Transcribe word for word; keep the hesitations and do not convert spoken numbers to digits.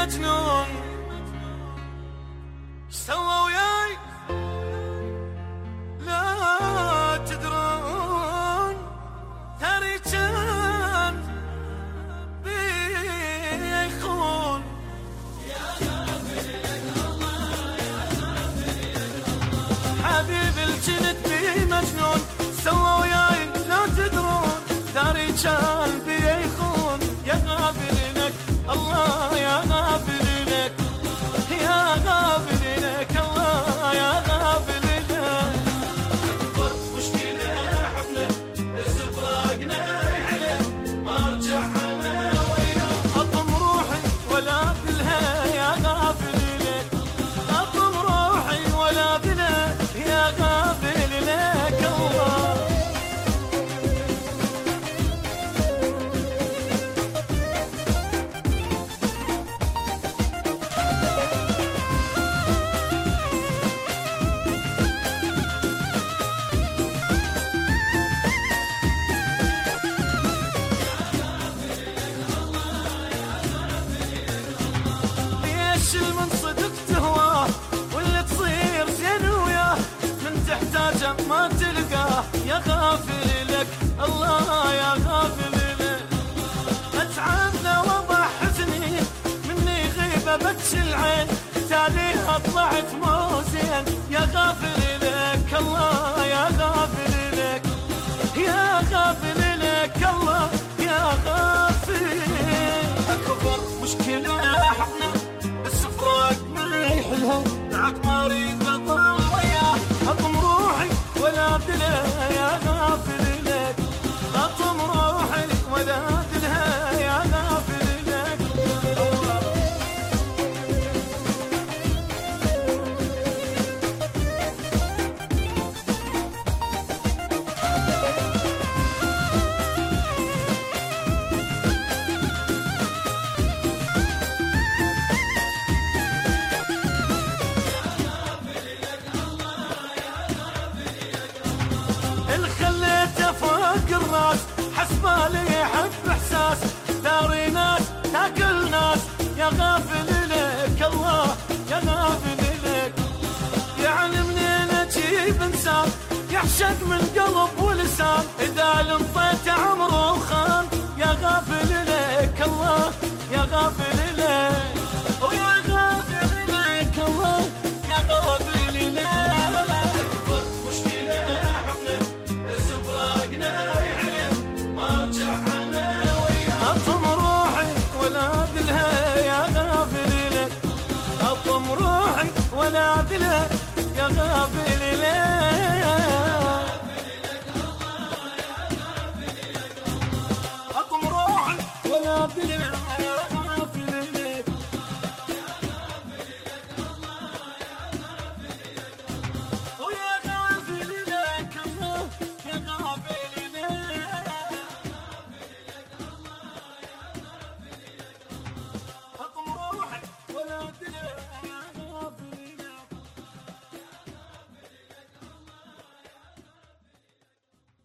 مجنون سوى وياي لا تدرون ترى كان بيخون يا غافل لك الله يا غافل لك الله حبيبي الجنت بي مجنون سوى وياي لا تدرون ترى كان بيخون يا غافل لك الله يا غافل لك يا غافل لك الله يا غافل من صدق تهواه واللي تصير زين وياه من تحتاجه ما تلقاه يا غافل لك الله يا غافل لك اتعبنا وضع حزني مني غيبه بكش العين تاليها طلعت مو زين يا غافل لك الله يا غافل لك يا غافل لك الله يا غافل اكبر مشكله احنا دعك مريض بطل وياه اطم روحي ولا دلها يا غافل لك اطم روحي ولا دلها يا غافل لك الراس حسبالي يحب احساس داري ناس تاكل ناس يا غافل لك الله يا غافل لك يعني منين اجيب انسان يعشق من قلب ولسان اذا لنطيت عمره خان يا غافل لك الله يا غافل لك ويا غافل لك الله يا غافل لك ولا دلها يا غافل ليه